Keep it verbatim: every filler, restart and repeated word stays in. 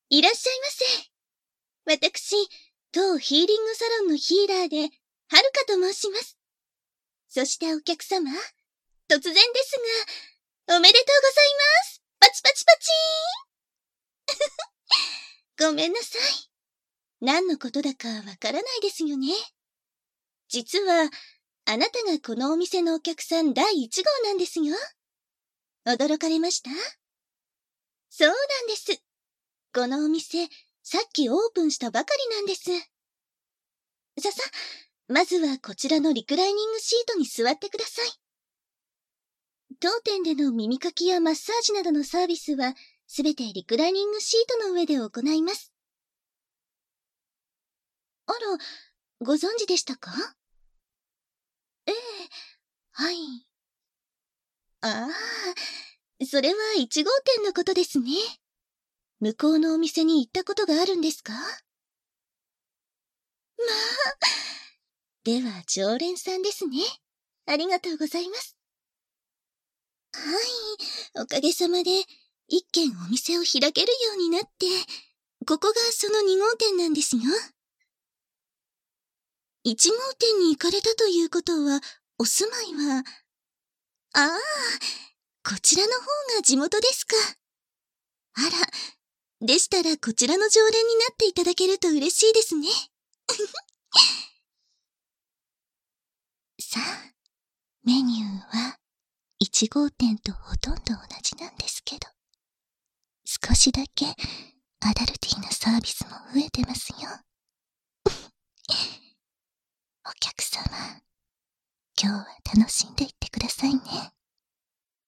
いらっしゃいませ。私、当ヒーリングサロンのヒーラーで、はるかと申します。そしてお客様、突然ですが、おめでとうございます。パチパチパチーンごめんなさい。何のことだかわからないですよね。実は、あなたがこのお店のお客さんだいいち号なんですよ。驚かれました？そうなんです。このお店、さっきオープンしたばかりなんです。ささ、まずはこちらのリクライニングシートに座ってください。当店での耳かきやマッサージなどのサービスは、すべてリクライニングシートの上で行います。あら、ご存知でしたか？ええ、はい。ああ、それはいち号店のことですね。向こうのお店に行ったことがあるんですか？まあ、では常連さんですね。ありがとうございます。はい、おかげさまで一軒お店を開けるようになって、ここがそのに号店なんですよ。いち号店に行かれたということは、お住まいは、ああ、こちらの方が地元ですか。あら、でしたらこちらの常連になっていただけると嬉しいですね。さあ、メニューはいち号店とほとんど同じなんですけど、少しだけアダルティーなサービスも増えてますよ。お客様、今日は楽しんでいってくださいね。